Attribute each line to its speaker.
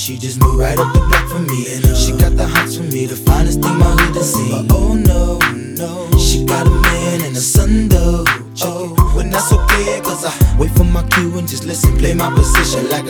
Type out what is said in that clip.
Speaker 1: she just moved right up the block for me. And she got the hots for me, the finest thing my hood has seen. But oh no, no, she got a man and a son though. Oh, when that's okay, cause I wait for my cue and just listen, play my position like a